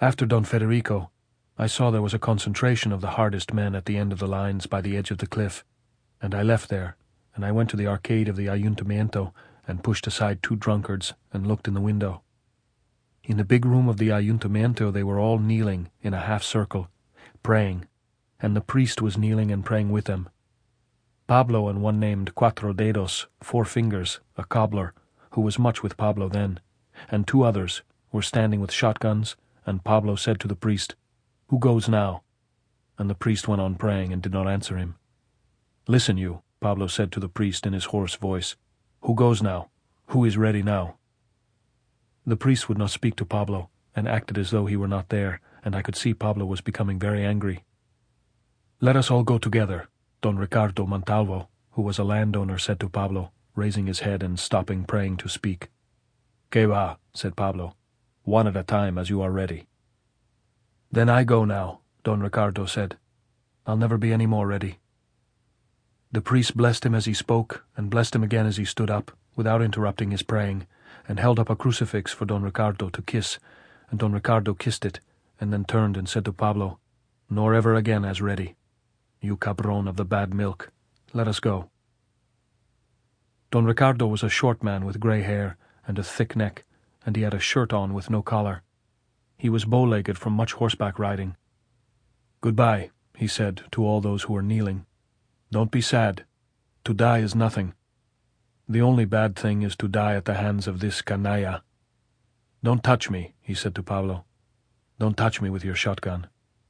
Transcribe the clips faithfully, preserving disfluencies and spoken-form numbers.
After Don Federico, I saw there was a concentration of the hardest men at the end of the lines by the edge of the cliff, and I left there, and I went to the arcade of the Ayuntamiento and pushed aside two drunkards and looked in the window. In the big room of the Ayuntamiento they were all kneeling in a half-circle, praying, and the priest was kneeling and praying with them. Pablo and one named Cuatro Dedos, Four Fingers, a cobbler, who was much with Pablo then, and two others were standing with shotguns, and Pablo said to the priest, "Who goes now?" And the priest went on praying and did not answer him. "Listen you," Pablo said to the priest in his hoarse voice. "Who goes now? Who is ready now?" The priest would not speak to Pablo, and acted as though he were not there, and I could see Pablo was becoming very angry. "Let us all go together," Don Ricardo Montalvo, who was a landowner, said to Pablo, raising his head and stopping praying to speak. "Que va," said Pablo, "one at a time as you are ready." "Then I go now," Don Ricardo said. "I'll never be any more ready." The priest blessed him as he spoke, and blessed him again as he stood up, without interrupting his praying, and held up a crucifix for Don Ricardo to kiss, and Don Ricardo kissed it, and then turned and said to Pablo, "Nor ever again as ready. You cabron of the bad milk, let us go." Don Ricardo was a short man with grey hair and a thick neck, and he had a shirt on with no collar. He was bow-legged from much horseback riding. "Goodbye," he said to all those who were kneeling. "Don't be sad. To die is nothing. The only bad thing is to die at the hands of this canalla. Don't touch me," he said to Pablo. "Don't touch me with your shotgun."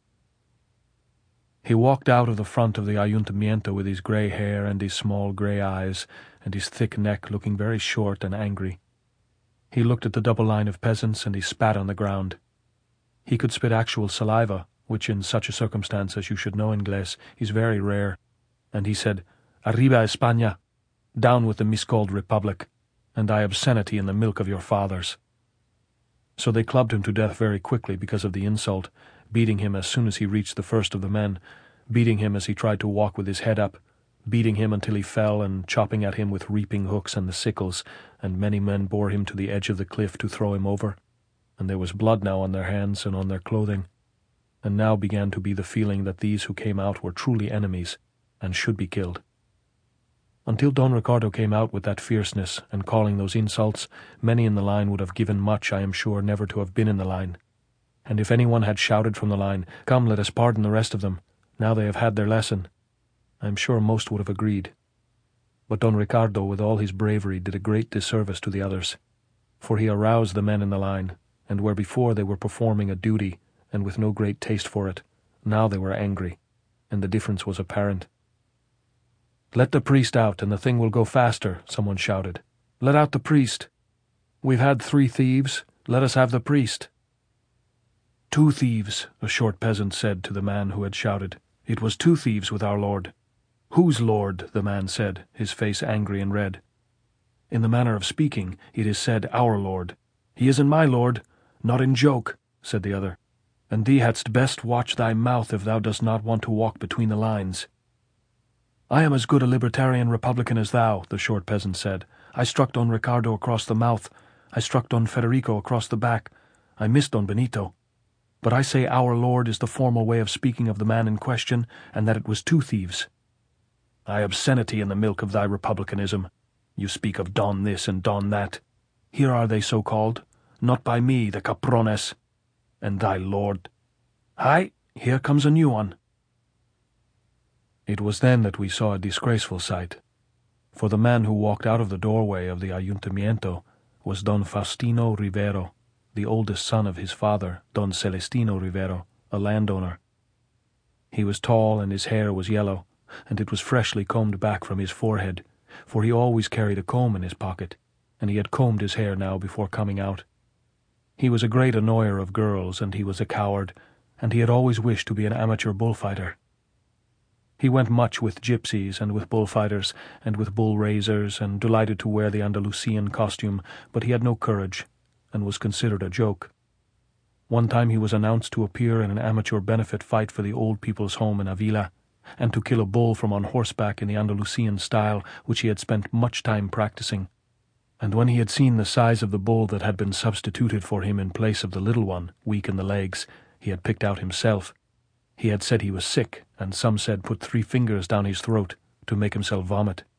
He walked out of the front of the Ayuntamiento with his grey hair and his small grey eyes, and his thick neck looking very short and angry. He looked at the double line of peasants, and he spat on the ground. He could spit actual saliva, which in such a circumstance, as you should know, Inglés, is very rare, and he said, "Arriba España! Down with the miscalled Republic, and thy obscenity in the milk of your fathers." So they clubbed him to death very quickly because of the insult, beating him as soon as he reached the first of the men, beating him as he tried to walk with his head up, beating him until he fell, and chopping at him with reaping hooks and the sickles, and many men bore him to the edge of the cliff to throw him over, and there was blood now on their hands and on their clothing, and now began to be the feeling that these who came out were truly enemies, and should be killed. Until Don Ricardo came out with that fierceness and calling those insults, many in the line would have given much, I am sure, never to have been in the line. And if anyone had shouted from the line, "Come, let us pardon the rest of them, now they have had their lesson," I am sure most would have agreed. But Don Ricardo, with all his bravery, did a great disservice to the others, for he aroused the men in the line, and where before they were performing a duty, and with no great taste for it, now they were angry, and the difference was apparent. "Let the priest out, and the thing will go faster," someone shouted. "Let out the priest. We've had three thieves, let us have the priest." "Two thieves," a short peasant said to the man who had shouted. "It was two thieves with our lord." "Whose lord?" the man said, his face angry and red. "In the manner of speaking, it is said our lord." "He isn't my lord, not in joke," said the other. "And thee hadst best watch thy mouth if thou dost not want to walk between the lines." "I am as good a libertarian Republican as thou," the short peasant said. "I struck Don Ricardo across the mouth. I struck Don Federico across the back. I missed Don Benito. But I say our lord is the formal way of speaking of the man in question, and that it was two thieves." "Thy obscenity in the milk of thy republicanism. You speak of Don this and Don that. Here are they so called, not by me, the caprones. And thy lord. Hi, here comes a new one." It was then that we saw a disgraceful sight, for the man who walked out of the doorway of the Ayuntamiento was Don Faustino Rivero, the oldest son of his father, Don Celestino Rivero, a landowner. He was tall, and his hair was yellow, and it was freshly combed back from his forehead, for he always carried a comb in his pocket, and he had combed his hair now before coming out. He was a great annoyer of girls, and he was a coward, and he had always wished to be an amateur bullfighter. He went much with gypsies and with bullfighters and with bull-raisers, and delighted to wear the Andalusian costume, but he had no courage, and was considered a joke. One time he was announced to appear in an amateur benefit fight for the old people's home in Avila, and to kill a bull from on horseback in the Andalusian style, which he had spent much time practicing. And when he had seen the size of the bull that had been substituted for him in place of the little one, weak in the legs, he had picked out himself, he had said he was sick, and some said put three fingers down his throat to make himself vomit.